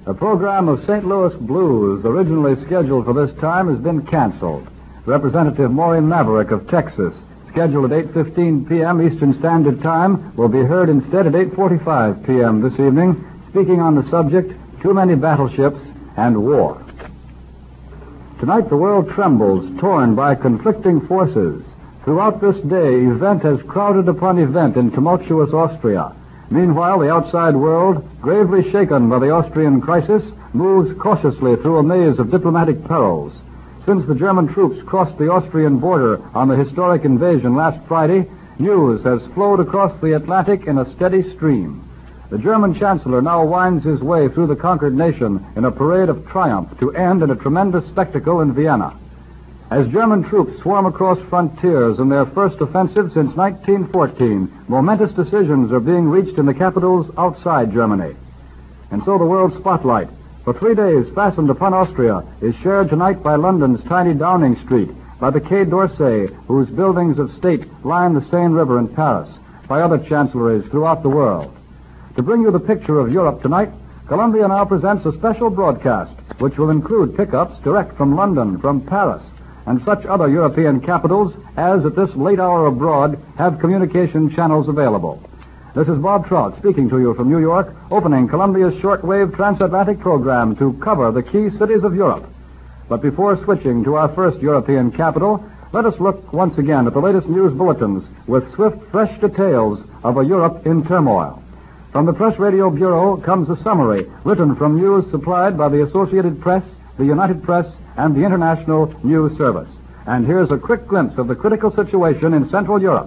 A program of St. Louis blues originally scheduled for this time has been canceled. Representative Maureen Maverick of Texas, scheduled at 8:15 p.m. Eastern Standard Time, will be heard instead at 8:45 p.m. this evening, speaking on the subject, Too Many Battleships and War. Tonight the world trembles, torn by conflicting forces. Throughout this day, event has crowded upon event in tumultuous Austria. Meanwhile, the outside world, gravely shaken by the Austrian crisis, moves cautiously through a maze of diplomatic perils. Since the German troops crossed the Austrian border on the historic invasion last Friday, news has flowed across the Atlantic in a steady stream. The German Chancellor now winds his way through the conquered nation in a parade of triumph to end in a tremendous spectacle in Vienna. As German troops swarm across frontiers in their first offensive since 1914, momentous decisions are being reached in the capitals outside Germany. And so the world spotlight, for 3 days fastened upon Austria, is shared tonight by London's tiny Downing Street, by the Quai d'Orsay, whose buildings of state line the Seine River in Paris, by other chancelleries throughout the world. To bring you the picture of Europe tonight, Columbia now presents a special broadcast, which will include pickups direct from London, from Paris, and such other European capitals as at this late hour abroad have communication channels available. This is Bob Trout speaking to you from New York, opening Columbia's shortwave transatlantic program to cover the key cities of Europe. But before switching to our first European capital, let us look once again at the latest news bulletins with swift, fresh details of a Europe in turmoil. From the Press Radio Bureau comes a summary written from news supplied by the Associated Press, the United Press, and the International News Service. And here's a quick glimpse of the critical situation in Central Europe.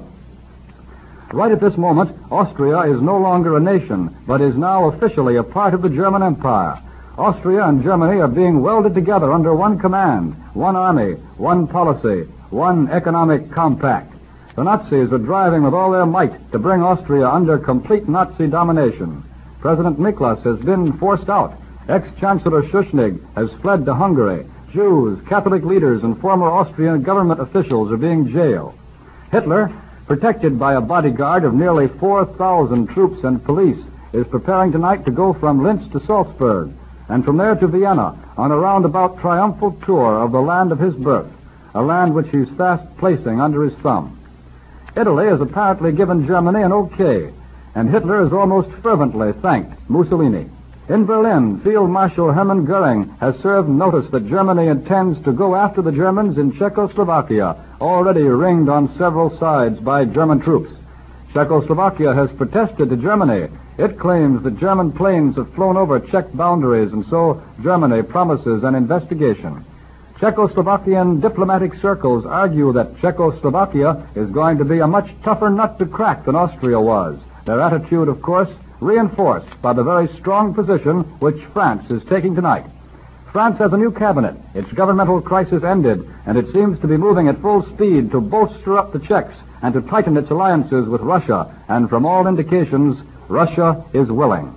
Right at this moment, Austria is no longer a nation, but is now officially a part of the German Empire. Austria and Germany are being welded together under one command, one army, one policy, one economic compact. The Nazis are driving with all their might to bring Austria under complete Nazi domination. President Miklas has been forced out. Ex-Chancellor Schuschnigg has fled to Hungary. Jews, Catholic leaders, and former Austrian government officials are being jailed. Hitler, protected by a bodyguard of nearly 4,000 troops and police, is preparing tonight to go from Linz to Salzburg, and from there to Vienna on a roundabout triumphal tour of the land of his birth, a land which he's fast placing under his thumb. Italy has apparently given Germany an okay, and Hitler has almost fervently thanked Mussolini. In Berlin, Field Marshal Hermann Goering has served notice that Germany intends to go after the Germans in Czechoslovakia, already ringed on several sides by German troops. Czechoslovakia has protested to Germany. It claims that German planes have flown over Czech boundaries, and so Germany promises an investigation. Czechoslovakian diplomatic circles argue that Czechoslovakia is going to be a much tougher nut to crack than Austria was. Their attitude, of course, reinforced by the very strong position which France is taking tonight. France has a new cabinet. Its governmental crisis ended, and it seems to be moving at full speed to bolster up the Czechs and to tighten its alliances with Russia, and from all indications, Russia is willing.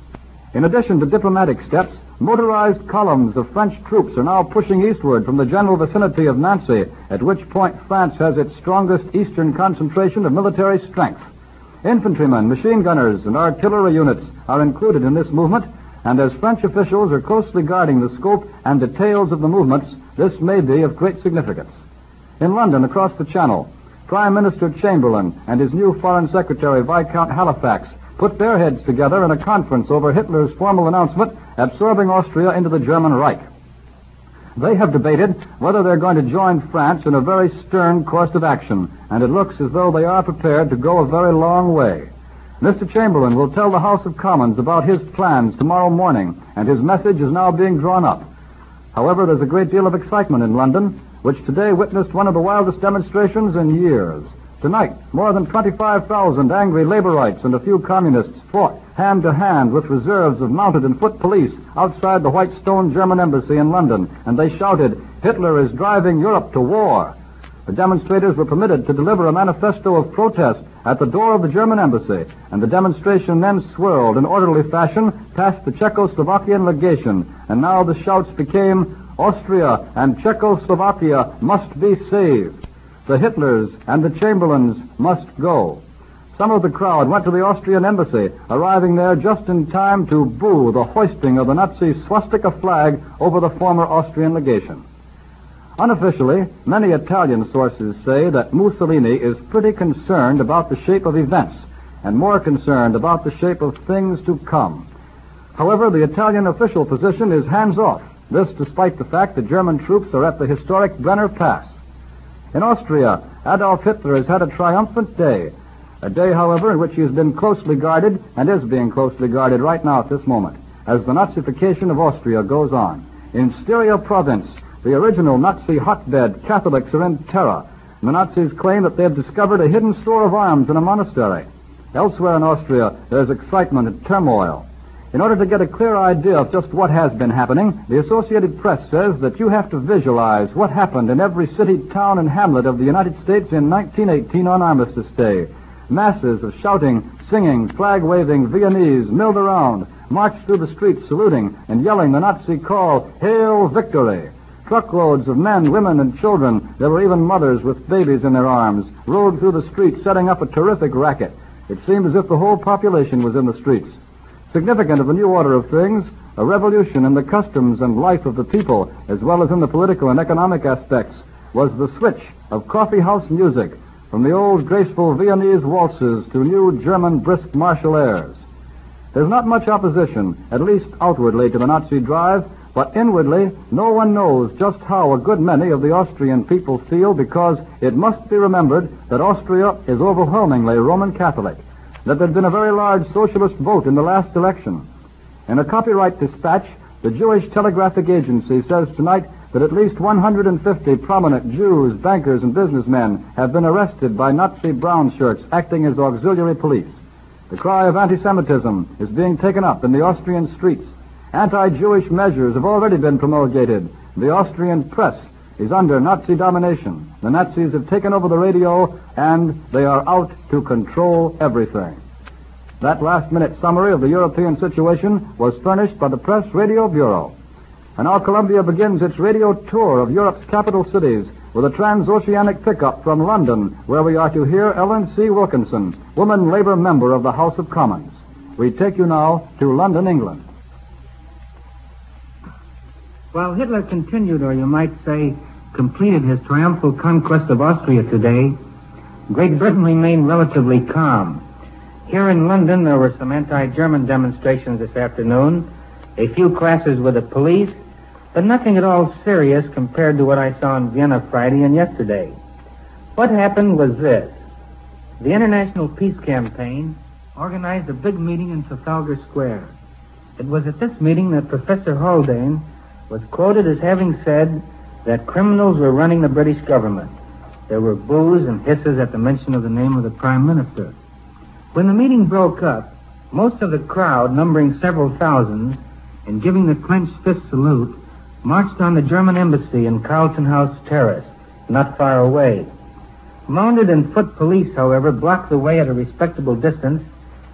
In addition to diplomatic steps, motorized columns of French troops are now pushing eastward from the general vicinity of Nancy, at which point France has its strongest eastern concentration of military strength. Infantrymen, machine gunners, and artillery units are included in this movement, and as French officials are closely guarding the scope and details of the movements, this may be of great significance. In London, across the Channel, Prime Minister Chamberlain and his new Foreign Secretary, Viscount Halifax, put their heads together in a conference over Hitler's formal announcement absorbing Austria into the German Reich. They have debated whether they're going to join France in a very stern course of action, and it looks as though they are prepared to go a very long way. Mr. Chamberlain will tell the House of Commons about his plans tomorrow morning, and his message is now being drawn up. However, there's a great deal of excitement in London, which today witnessed one of the wildest demonstrations in years. Tonight, more than 25,000 angry Laborites and a few communists fought hand-to-hand with reserves of mounted and foot police outside the white stone German embassy in London, and they shouted, "Hitler is driving Europe to war." The demonstrators were permitted to deliver a manifesto of protest at the door of the German embassy, and the demonstration then swirled in orderly fashion past the Czechoslovakian legation, and now the shouts became, "Austria and Czechoslovakia must be saved. The Hitlers and the Chamberlains must go." Some of the crowd went to the Austrian embassy, arriving there just in time to boo the hoisting of the Nazi swastika flag over the former Austrian legation. Unofficially, many Italian sources say that Mussolini is pretty concerned about the shape of events and more concerned about the shape of things to come. However, the Italian official position is hands-off, this despite the fact that German troops are at the historic Brenner Pass. In Austria, Adolf Hitler has had a triumphant day, a day, however, in which he has been closely guarded and is being closely guarded right now at this moment, as the Nazification of Austria goes on. In Styria province, the original Nazi hotbed, Catholics are in terror. The Nazis claim that they have discovered a hidden store of arms in a monastery. Elsewhere in Austria, there is excitement and turmoil. In order to get a clear idea of just what has been happening, the Associated Press says that you have to visualize what happened in every city, town, and hamlet of the United States in 1918 on Armistice Day. Masses of shouting, singing, flag-waving Viennese milled around, marched through the streets saluting and yelling the Nazi call, "Hail Victory!" Truckloads of men, women, and children, there were even mothers with babies in their arms, rode through the streets setting up a terrific racket. It seemed as if the whole population was in the streets. Significant of the new order of things, a revolution in the customs and life of the people, as well as in the political and economic aspects, was the switch of coffee house music from the old graceful Viennese waltzes to new German brisk martial airs. There's not much opposition, at least outwardly, to the Nazi drive, but inwardly, no one knows just how a good many of the Austrian people feel, because it must be remembered that Austria is overwhelmingly Roman Catholic, that there had been a very large socialist vote in the last election. In a copyright dispatch, the Jewish Telegraphic Agency says tonight that at least 150 prominent Jews, bankers, and businessmen have been arrested by Nazi brown shirts acting as auxiliary police. The cry of anti-Semitism is being taken up in the Austrian streets. Anti-Jewish measures have already been promulgated. The Austrian press is under Nazi domination. The Nazis have taken over the radio, and they are out to control everything. That last-minute summary of the European situation was furnished by the Press Radio Bureau. And now Columbia begins its radio tour of Europe's capital cities with a transoceanic pickup from London, where we are to hear Ellen C. Wilkinson, woman labor member of the House of Commons. We take you now to London, England. While Hitler continued, or you might say, completed his triumphal conquest of Austria today, Great Britain remained relatively calm. Here in London, there were some anti-German demonstrations this afternoon, a few clashes with the police, but nothing at all serious compared to what I saw in Vienna Friday and yesterday. What happened was this. The International Peace Campaign organized a big meeting in Trafalgar Square. It was at this meeting that Professor Haldane was quoted as having said that criminals were running the British government. There were boos and hisses at the mention of the name of the Prime Minister. When the meeting broke up, most of the crowd, numbering several thousands, and giving the clenched fist salute, marched on the German embassy in Carlton House Terrace, not far away. Mounted and foot police, however, blocked the way at a respectable distance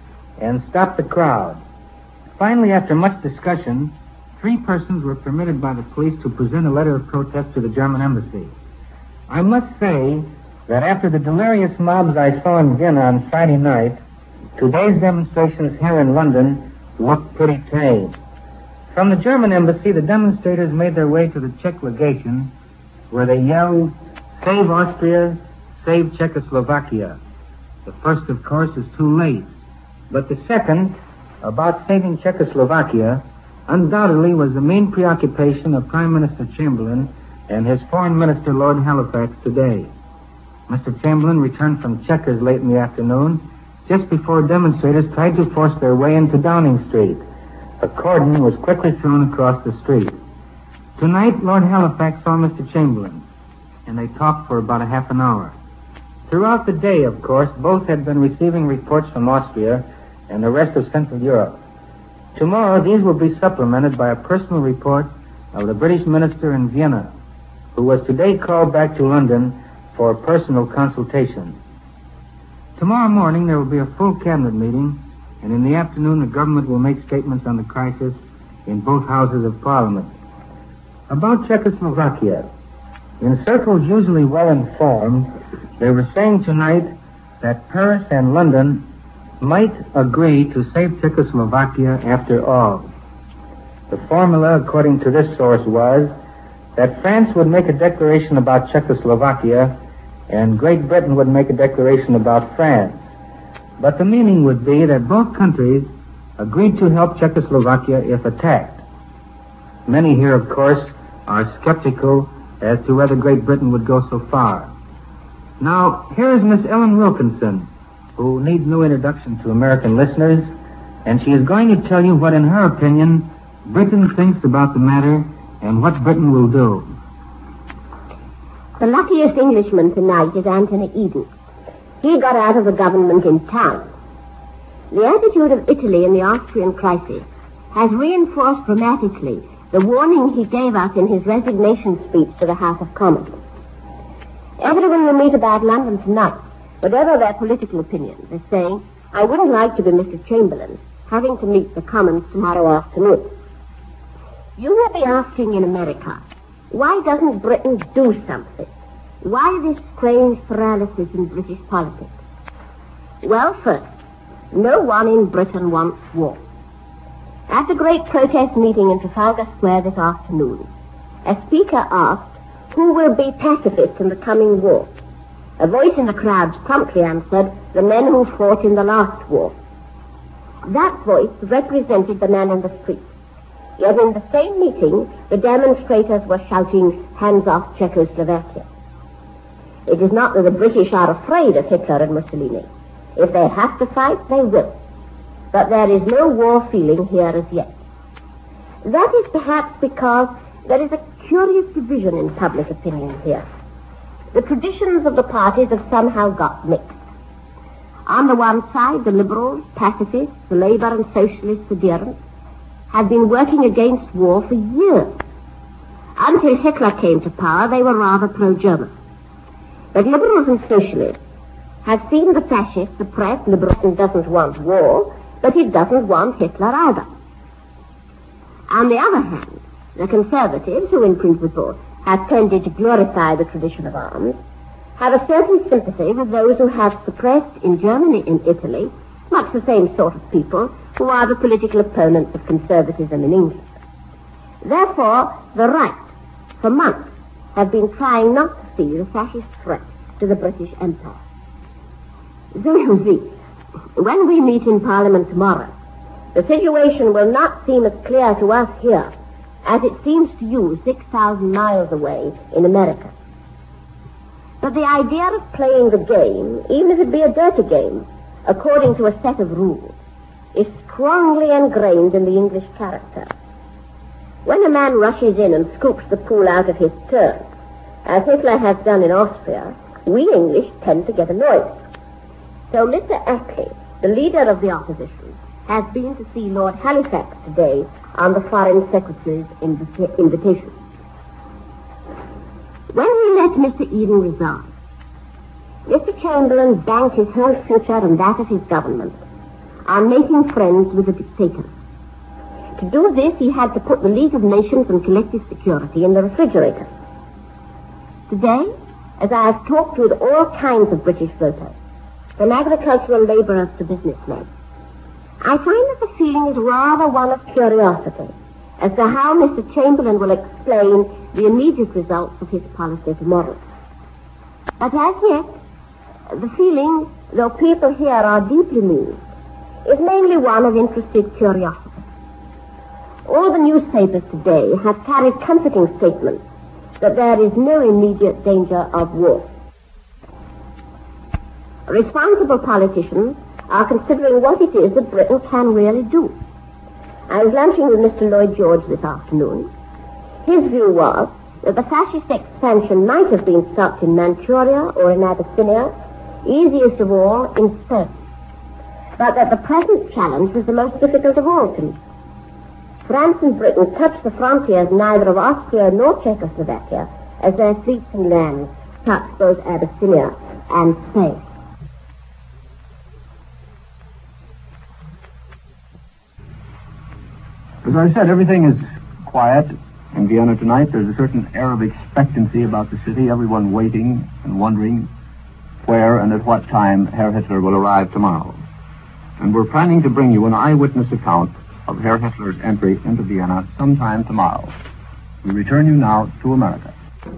and stopped the crowd. Finally, after much discussion, 3 persons were permitted by the police to present a letter of protest to the German embassy. I must say that after the delirious mobs I saw in Vienna on Friday night, today's demonstrations here in London look pretty tame. From the German embassy, the demonstrators made their way to the Czech legation, where they yelled, "Save Austria, save Czechoslovakia." The first, of course, is too late. But the second, about saving Czechoslovakia, undoubtedly was the main preoccupation of Prime Minister Chamberlain and his Foreign Minister, Lord Halifax, today. Mr. Chamberlain returned from Chequers late in the afternoon, just before demonstrators tried to force their way into Downing Street. A cordon was quickly thrown across the street. Tonight, Lord Halifax saw Mr. Chamberlain, and they talked for about a half an hour. Throughout the day, of course, both had been receiving reports from Austria and the rest of Central Europe. Tomorrow, these will be supplemented by a personal report of the British minister in Vienna, who was today called back to London for a personal consultation. Tomorrow morning, there will be a full cabinet meeting, and in the afternoon, the government will make statements on the crisis in both houses of Parliament. About Czechoslovakia, in circles usually well informed, they were saying tonight that Paris and London might agree to save Czechoslovakia after all. The formula, according to this source, was that France would make a declaration about Czechoslovakia and Great Britain would make a declaration about France. But the meaning would be that both countries agreed to help Czechoslovakia if attacked. Many here, of course, are skeptical as to whether Great Britain would go so far. Now, here is Miss Ellen Wilkinson, who needs no introduction to American listeners, and she is going to tell you what, in her opinion, Britain thinks about the matter and what Britain will do. The luckiest Englishman tonight is Anthony Eden. He got out of the government in time. The attitude of Italy in the Austrian crisis has reinforced dramatically the warning he gave us in his resignation speech to the House of Commons. Everyone will meet about London tonight, whatever their political opinions, is saying, I wouldn't like to be Mr. Chamberlain, having to meet the Commons tomorrow afternoon. You will be asking in America, why doesn't Britain do something? Why this strange paralysis in British politics? Well, first, no one in Britain wants war. At the great protest meeting in Trafalgar Square this afternoon, a speaker asked who will be pacifists in the coming war. A voice in the crowd promptly answered, the men who fought in the last war. That voice represented the man in the street. Yet in the same meeting, the demonstrators were shouting, hands off Czechoslovakia. It is not that the British are afraid of Hitler and Mussolini. If they have to fight, they will. But there is no war feeling here as yet. That is perhaps because there is a curious division in public opinion here. The traditions of the parties have somehow got mixed. On the one side, the liberals, pacifists, the Labour and Socialist adherents have been working against war for years. Until Hitler came to power, they were rather pro-German. But liberals and socialists have seen the fascists suppress liberalism doesn't want war, but it doesn't want Hitler either. On the other hand, the conservatives, who in principle have tended to glorify the tradition of arms, have a certain sympathy with those who have suppressed in Germany and Italy much the same sort of people who are the political opponents of conservatism in England. Therefore, the right, for months, have been trying not to see the fascist threat to the British Empire. So you see, when we meet in Parliament tomorrow, the situation will not seem as clear to us here as it seems to you 6,000 miles away in America. But the idea of playing the game, even if it be a dirty game, according to a set of rules, is strongly ingrained in the English character. When a man rushes in and scoops the pool out of his turn, as Hitler has done in Austria, we English tend to get annoyed. So Mr. Attlee, the leader of the opposition, has been to see Lord Halifax today on the Foreign Secretary's invitation. When we let Mr. Eden resign, Mr. Chamberlain banked his whole future and that of his government on making friends with the dictators. To do this, he had to put the League of Nations and collective security in the refrigerator. Today, as I have talked with all kinds of British voters, from agricultural laborers to businessmen, I find that the feeling is rather one of curiosity as to how Mr. Chamberlain will explain the immediate results of his policy tomorrow. But as yet, the feeling, though people here are deeply moved, is mainly one of interested curiosity. All the newspapers today have carried comforting statements that there is no immediate danger of war. Responsible politicians are considering what it is that Britain can really do. I was lunching with Mr. Lloyd George this afternoon. His view was that the fascist expansion might have been stopped in Manchuria or in Abyssinia, easiest of all in Spain, but that the present challenge was the most difficult of all to meet. France and Britain touch the frontiers neither of Austria nor Czechoslovakia as their fleets and lands touch both Abyssinia and Spain. As I said, everything is quiet in Vienna tonight. There's a certain air of expectancy about the city, everyone waiting and wondering where and at what time Herr Hitler will arrive tomorrow. And we're planning to bring you an eyewitness account of Herr Hitler's entry into Vienna sometime tomorrow. We return you now to America.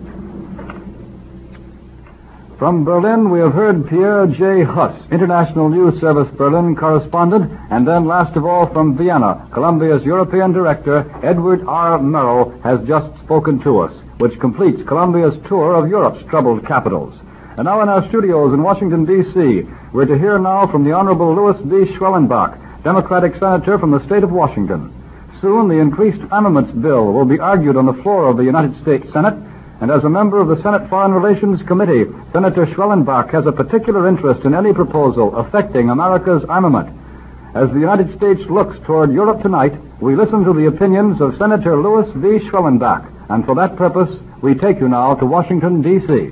From Berlin, we have heard Pierre J. Huss, International News Service Berlin correspondent, and then last of all from Vienna, Columbia's European Director, Edward R. Murrow, has just spoken to us, which completes Columbia's tour of Europe's troubled capitals. And now in our studios in Washington, D.C., we're to hear now from the Honorable Louis B. Schwellenbach, Democratic Senator from the state of Washington. Soon, the increased armaments bill will be argued on the floor of the United States Senate, and as a member of the Senate Foreign Relations Committee, Senator Schwellenbach has a particular interest in any proposal affecting America's armament. As the United States looks toward Europe tonight, we listen to the opinions of Senator Louis V. Schwellenbach, and for that purpose, we take you now to Washington, D.C.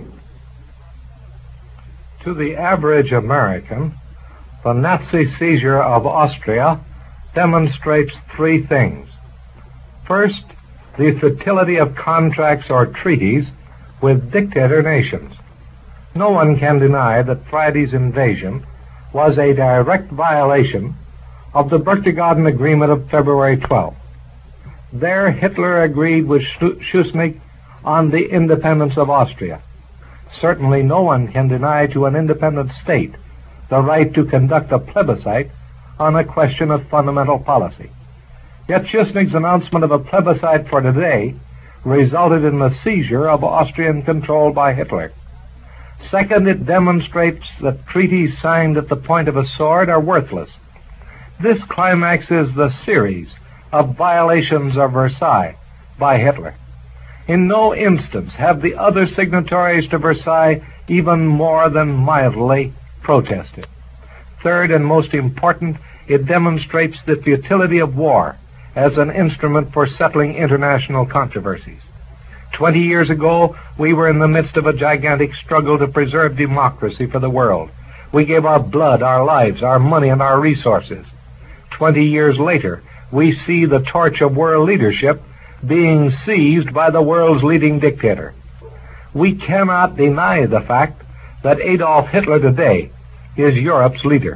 To the average American, the Nazi seizure of Austria demonstrates three things. First, the futility of contracts or treaties with dictator nations. No one can deny that Friday's invasion was a direct violation of the Berchtesgaden Agreement of February 12th. There, Hitler agreed with Schuschnigg on the independence of Austria. Certainly no one can deny to an independent state the right to conduct a plebiscite on a question of fundamental policy. Yet Schuschnigg's announcement of a plebiscite for today resulted in the seizure of Austrian control by Hitler. Second, it demonstrates that treaties signed at the point of a sword are worthless. This climaxes the series of violations of Versailles by Hitler. In no instance have the other signatories to Versailles even more than mildly protested. Third, and most important, it demonstrates the futility of war as an instrument for settling international controversies. 20 years ago, we were in the midst of a gigantic struggle to preserve democracy for the world. We gave our blood, our lives, our money, and our resources. 20 years later, we see the torch of world leadership being seized by the world's leading dictator. We cannot deny the fact that Adolf Hitler today is Europe's leader.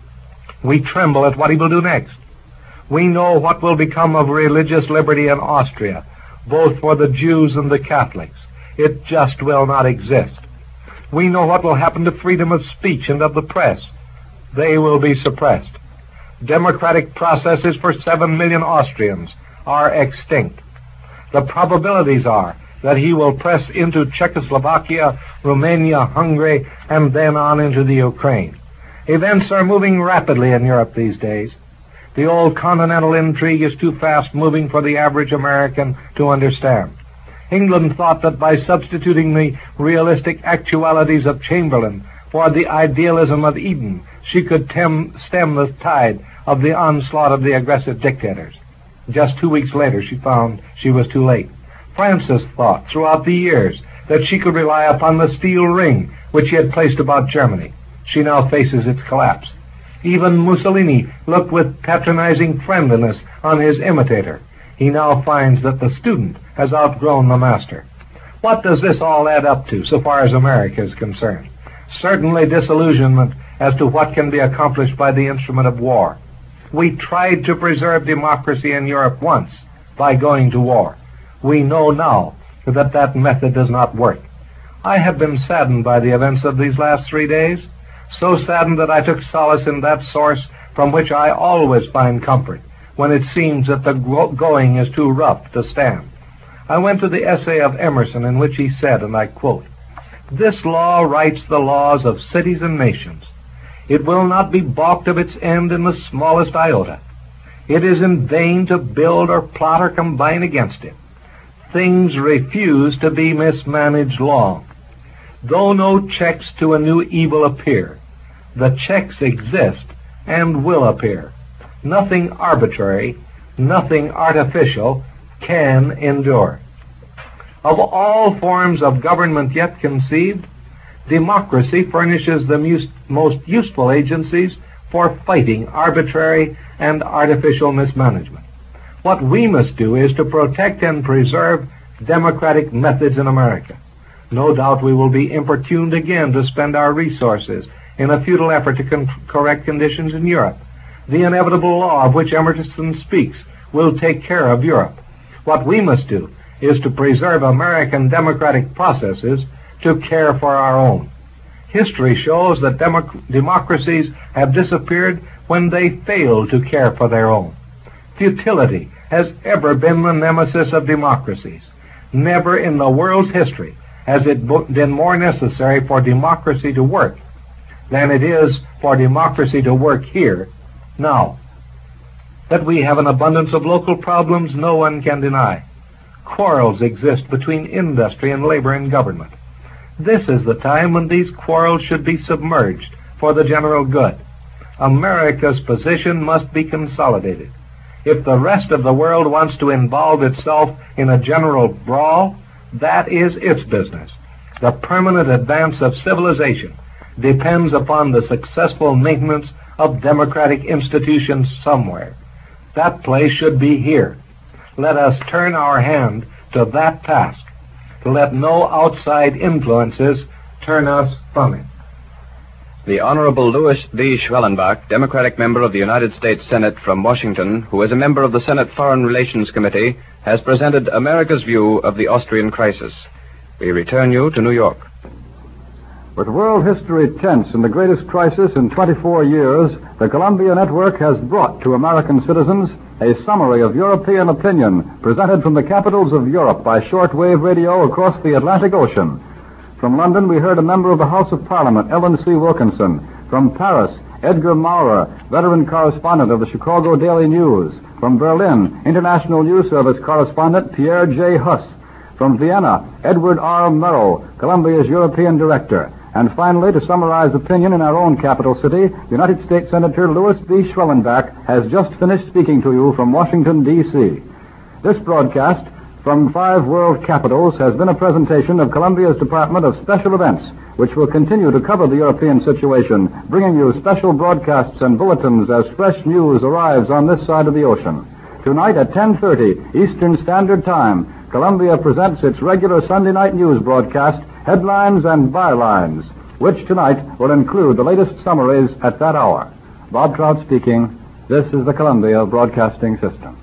We tremble at what he will do next. We know what will become of religious liberty in Austria, both for the Jews and the Catholics. It just will not exist. We know what will happen to freedom of speech and of the press. They will be suppressed. Democratic processes for 7 million Austrians are extinct. The probabilities are that he will press into Czechoslovakia, Romania, Hungary, and then on into the Ukraine. Events are moving rapidly in Europe these days. The old continental intrigue is too fast-moving for the average American to understand. England thought that by substituting the realistic actualities of Chamberlain for the idealism of Eden, she could stem the tide of the onslaught of the aggressive dictators. Just 2 weeks later, she found she was too late. Francis thought throughout the years that she could rely upon the steel ring which he had placed about Germany. She now faces its collapse. Even Mussolini looked with patronizing friendliness on his imitator. He now finds that the student has outgrown the master. What does this all add up to, so far as America is concerned? Certainly disillusionment as to what can be accomplished by the instrument of war. We tried to preserve democracy in Europe once by going to war. We know now that that method does not work. I have been saddened by the events of these last 3 days, so saddened that I took solace in that source from which I always find comfort when it seems that the going is too rough to stand. I went to the essay of Emerson in which he said, and I quote, "This law writes the laws of cities and nations. It will not be balked of its end in the smallest iota. It is in vain to build or plot or combine against it. Things refuse to be mismanaged long. Though no checks to a new evil appear, the checks exist and will appear. Nothing arbitrary, nothing artificial can endure." Of all forms of government yet conceived, democracy furnishes the most useful agencies for fighting arbitrary and artificial mismanagement. What we must do is to protect and preserve democratic methods in America. No doubt we will be importuned again to spend our resources in a futile effort to correct conditions in Europe. The inevitable law of which Emerson speaks will take care of Europe. What we must do is to preserve American democratic processes to care for our own. History shows that democracies have disappeared when they fail to care for their own. Futility has ever been the nemesis of democracies. Never in the world's history has it been more necessary for democracy to work than it is for democracy to work here now. That we have an abundance of local problems, no one can deny. Quarrels exist between industry and labor and government. This is the time when these quarrels should be submerged for the general good. America's position must be consolidated. If the rest of the world wants to involve itself in a general brawl, that is its business. The permanent advance of civilization depends upon the successful maintenance of democratic institutions somewhere. That place should be here. Let us turn our hand to that task, to let no outside influences turn us from it. The Honorable Louis V. Schwellenbach, Democratic member of the United States Senate from Washington, who is a member of the Senate Foreign Relations Committee, has presented America's view of the Austrian crisis. We return you to New York. With world history tense in the greatest crisis in 24 years, the Columbia Network has brought to American citizens a summary of European opinion presented from the capitals of Europe by shortwave radio across the Atlantic Ocean. From London, we heard a member of the House of Parliament, Ellen C. Wilkinson. From Paris, Edgar Maurer, veteran correspondent of the Chicago Daily News. From Berlin, International News Service correspondent Pierre J. Huss. From Vienna, Edward R. Murrow, Columbia's European director. And finally, to summarize opinion in our own capital city, United States Senator Louis B. Schwellenbach has just finished speaking to you from Washington, D.C. This broadcast from 5 world capitals has been a presentation of Columbia's Department of Special Events, which will continue to cover the European situation, bringing you special broadcasts and bulletins as fresh news arrives on this side of the ocean. Tonight at 10:30 Eastern Standard Time, Columbia presents its regular Sunday night news broadcast, Headlines and Bylines, which tonight will include the latest summaries at that hour. Bob Trout speaking. This is the Columbia Broadcasting System.